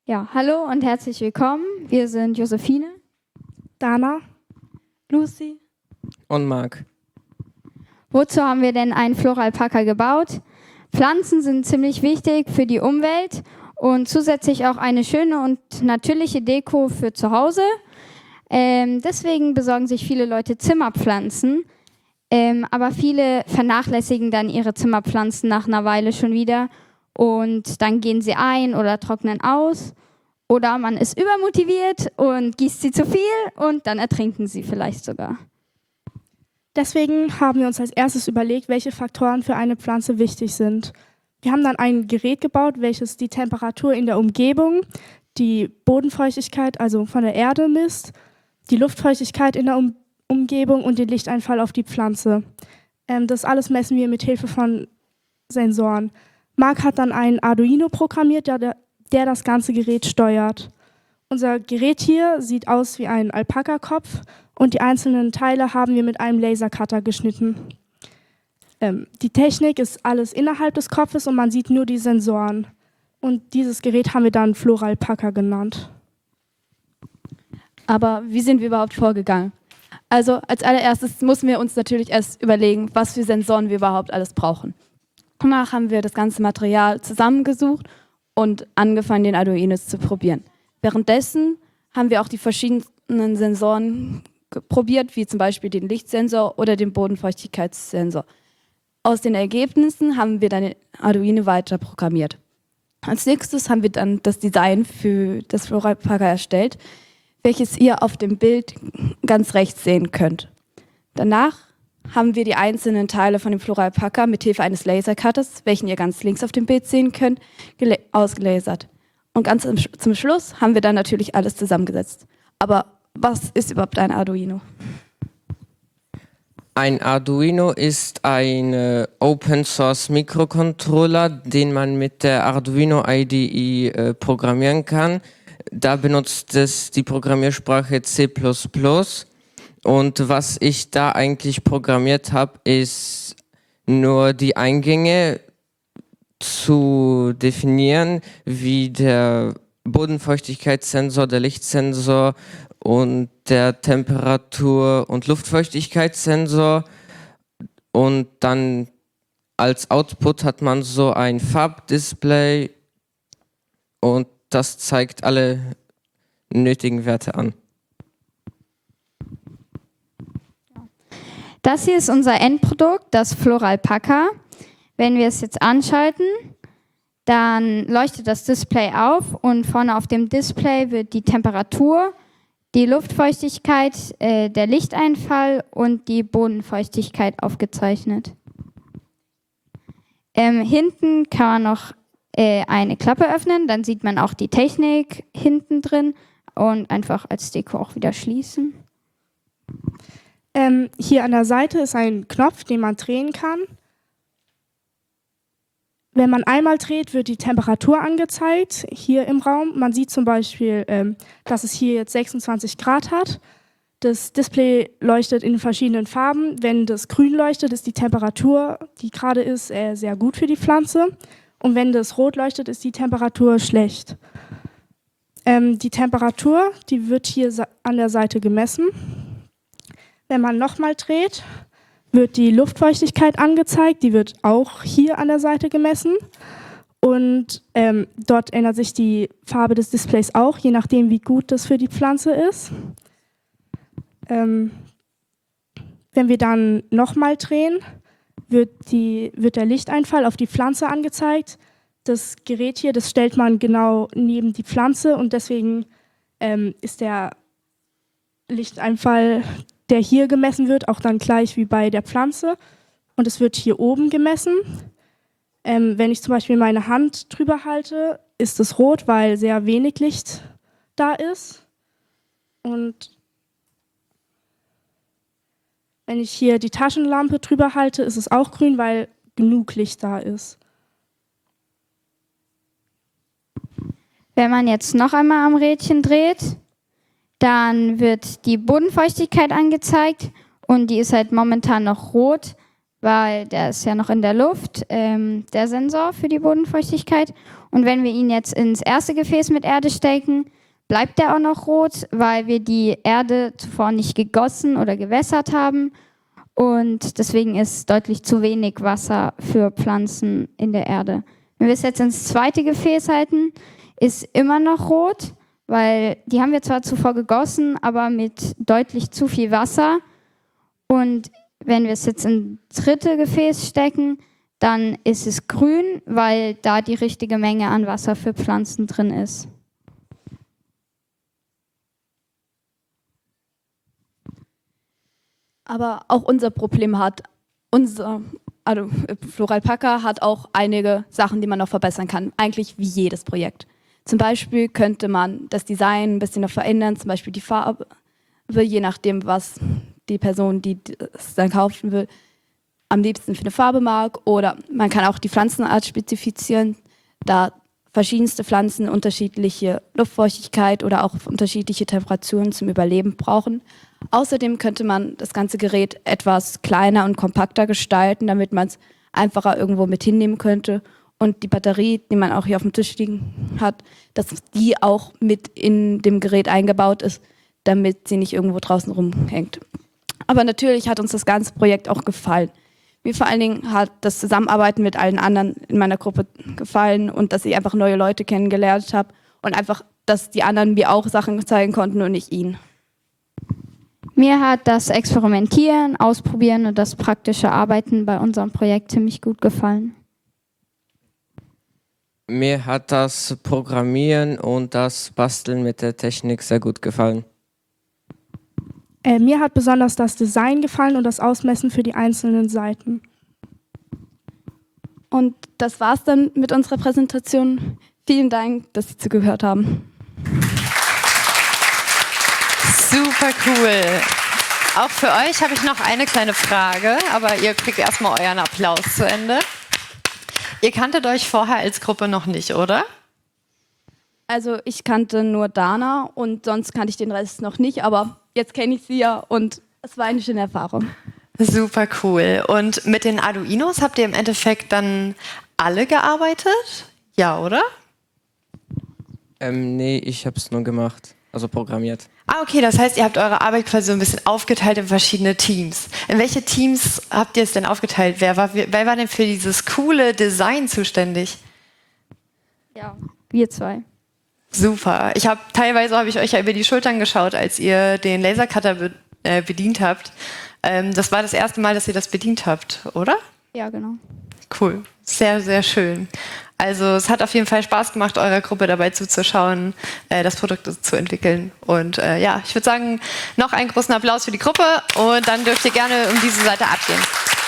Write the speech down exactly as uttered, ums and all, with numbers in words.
Ja, hallo und herzlich willkommen. Wir sind Josephine, Dana, Lucy und Marc. Wozu haben wir denn einen Floralpacker gebaut? Pflanzen sind ziemlich wichtig für die Umwelt und zusätzlich auch eine schöne und natürliche Deko für zu Hause. Ähm, deswegen besorgen sich viele Leute Zimmerpflanzen, ähm, aber viele vernachlässigen dann ihre Zimmerpflanzen nach einer Weile schon wieder und dann gehen sie ein oder trocknen aus. Oder man ist übermotiviert und gießt sie zu viel und dann ertrinken sie vielleicht sogar. deswegen haben wir uns als erstes überlegt, welche Faktoren für eine Pflanze wichtig sind. Wir haben dann ein Gerät gebaut, welches die Temperatur in der Umgebung, die Bodenfeuchtigkeit, also von der Erde misst, die Luftfeuchtigkeit in der um Umgebung und den Lichteinfall auf die Pflanze. Ähm, das alles messen wir mit Hilfe von Sensoren. Marc hat dann ein Arduino programmiert, der, der das ganze Gerät steuert. Unser Gerät hier sieht aus wie ein Alpaka-Kopf und die einzelnen Teile haben wir mit einem Lasercutter geschnitten. Ähm, die Technik ist alles innerhalb des Kopfes und man sieht nur die Sensoren. Und dieses Gerät haben wir dann Floralpacker genannt. Aber wie sind wir überhaupt vorgegangen? Also als allererstes müssen wir uns natürlich erst überlegen, was für Sensoren wir überhaupt alles brauchen. Danach haben wir das ganze Material zusammengesucht und angefangen, den Arduinos zu probieren. Währenddessen haben wir auch die verschiedenen Sensoren probiert, wie zum Beispiel den Lichtsensor oder den Bodenfeuchtigkeitssensor. Aus den Ergebnissen haben wir dann den Arduino weiter programmiert. Als nächstes haben wir dann das Design für das Floralpacker erstellt, welches ihr auf dem Bild ganz rechts sehen könnt. Danach haben wir die einzelnen Teile von dem Floralpacker mit Hilfe eines Lasercutters, welchen ihr ganz links auf dem Bild sehen könnt, ausgelasert. Und ganz zum Schluss haben wir dann natürlich alles zusammengesetzt. Aber was ist überhaupt ein Arduino? Ein Arduino ist ein äh, Open Source Mikrocontroller, den man mit der Arduino I D E äh, programmieren kann. Da benutzt es die Programmiersprache C plus plus. Und was ich da eigentlich programmiert habe, ist nur die Eingänge zu definieren, wie der Bodenfeuchtigkeitssensor, der Lichtsensor und der Temperatur- und Luftfeuchtigkeitssensor. Und dann als Output hat man so ein Farbdisplay und das zeigt alle nötigen Werte an. Das hier ist unser Endprodukt, das Floralpacker. Wenn wir es jetzt anschalten, dann leuchtet das Display auf und vorne auf dem Display wird die Temperatur, die Luftfeuchtigkeit, äh, der Lichteinfall und die Bodenfeuchtigkeit aufgezeichnet. Ähm, hinten kann man noch äh, eine Klappe öffnen, dann sieht man auch die Technik hinten drin und einfach als Deko auch wieder schließen. Ähm, hier an der Seite ist ein Knopf, den man drehen kann. Wenn man einmal dreht, wird die Temperatur angezeigt, hier im Raum. Man sieht zum Beispiel, ähm, dass es hier jetzt sechsundzwanzig Grad hat. Das Display leuchtet in verschiedenen Farben. Wenn das grün leuchtet, ist die Temperatur, die gerade ist, äh, sehr gut für die Pflanze. Und wenn das rot leuchtet, ist die Temperatur schlecht. Ähm, die Temperatur, die wird hier an der Seite gemessen. Wenn man nochmal dreht, wird die Luftfeuchtigkeit angezeigt, die wird auch hier an der Seite gemessen und ähm, dort ändert sich die Farbe des Displays auch, je nachdem wie gut das für die Pflanze ist. Ähm, wenn wir dann nochmal drehen, wird, die, wird der Lichteinfall auf die Pflanze angezeigt. Das Gerät hier, das stellt man genau neben die Pflanze und deswegen ähm, ist der Lichteinfall, der hier gemessen wird, auch dann gleich wie bei der Pflanze. Und es wird hier oben gemessen. Ähm, wenn ich zum Beispiel meine Hand drüber halte, ist es rot, weil sehr wenig Licht da ist. Und wenn ich hier die Taschenlampe drüber halte, ist es auch grün, weil genug Licht da ist. Wenn man jetzt noch einmal am Rädchen dreht, dann wird die Bodenfeuchtigkeit angezeigt und die ist halt momentan noch rot, weil der ist ja noch in der Luft, ähm, der Sensor für die Bodenfeuchtigkeit. Und wenn wir ihn jetzt ins erste Gefäß mit Erde stecken, bleibt der auch noch rot, weil wir die Erde zuvor nicht gegossen oder gewässert haben. Und deswegen ist deutlich zu wenig Wasser für Pflanzen in der Erde. Wenn wir es jetzt ins zweite Gefäß halten, ist immer noch rot, weil die haben wir zwar zuvor gegossen, aber mit deutlich zu viel Wasser. Und wenn wir es jetzt ins dritte Gefäß stecken, dann ist es grün, weil da die richtige Menge an Wasser für Pflanzen drin ist. Aber auch unser Problem hat, unser also Floralpacker hat auch einige Sachen, die man noch verbessern kann, eigentlich wie jedes Projekt. Zum Beispiel könnte man das Design ein bisschen noch verändern, zum Beispiel die Farbe, je nachdem, was die Person, die es dann kaufen will, am liebsten für eine Farbe mag. Oder man kann auch die Pflanzenart spezifizieren, da verschiedenste Pflanzen unterschiedliche Luftfeuchtigkeit oder auch unterschiedliche Temperaturen zum Überleben brauchen. Außerdem könnte man das ganze Gerät etwas kleiner und kompakter gestalten, damit man es einfacher irgendwo mit hinnehmen könnte. Und die Batterie, die man auch hier auf dem Tisch liegen hat, dass die auch mit in dem Gerät eingebaut ist, damit sie nicht irgendwo draußen rumhängt. Aber natürlich hat uns das ganze Projekt auch gefallen. Mir vor allen Dingen hat das Zusammenarbeiten mit allen anderen in meiner Gruppe gefallen und dass ich einfach neue Leute kennengelernt habe und einfach, dass die anderen mir auch Sachen zeigen konnten und nicht ihnen. Mir hat das Experimentieren, Ausprobieren und das praktische Arbeiten bei unserem Projekt ziemlich gut gefallen. Mir hat das Programmieren und das Basteln mit der Technik sehr gut gefallen. Äh, mir hat besonders das Design gefallen und das Ausmessen für die einzelnen Seiten. Und das war's dann mit unserer Präsentation. Vielen Dank, dass Sie zugehört haben. Super cool. Auch für euch habe ich noch eine kleine Frage, aber ihr kriegt erstmal euren Applaus zu Ende. Ihr kanntet euch vorher als Gruppe noch nicht, oder? Also ich kannte nur Dana und sonst kannte ich den Rest noch nicht, aber jetzt kenne ich sie ja und es war eine schöne Erfahrung. Super cool. Und mit den Arduinos habt ihr im Endeffekt dann alle gearbeitet? Ja, oder? Ähm, nee, ich habe es nur gemacht, also programmiert. Ah, okay, das heißt, ihr habt eure Arbeit quasi so ein bisschen aufgeteilt in verschiedene Teams. In welche Teams habt ihr es denn aufgeteilt? Wer war, wer war denn für dieses coole Design zuständig? Ja, wir zwei. Super. Ich habe teilweise habe ich euch ja über die Schultern geschaut, als ihr den Lasercutter be äh, bedient habt. Ähm, das war das erste Mal, dass ihr das bedient habt, oder? Ja, genau. Cool. Sehr, sehr schön. Also es hat auf jeden Fall Spaß gemacht, eurer Gruppe dabei zuzuschauen, äh, das Produkt zu entwickeln. Und äh, ja, ich würde sagen, noch einen großen Applaus für die Gruppe und dann dürft ihr gerne um diese Seite abgehen.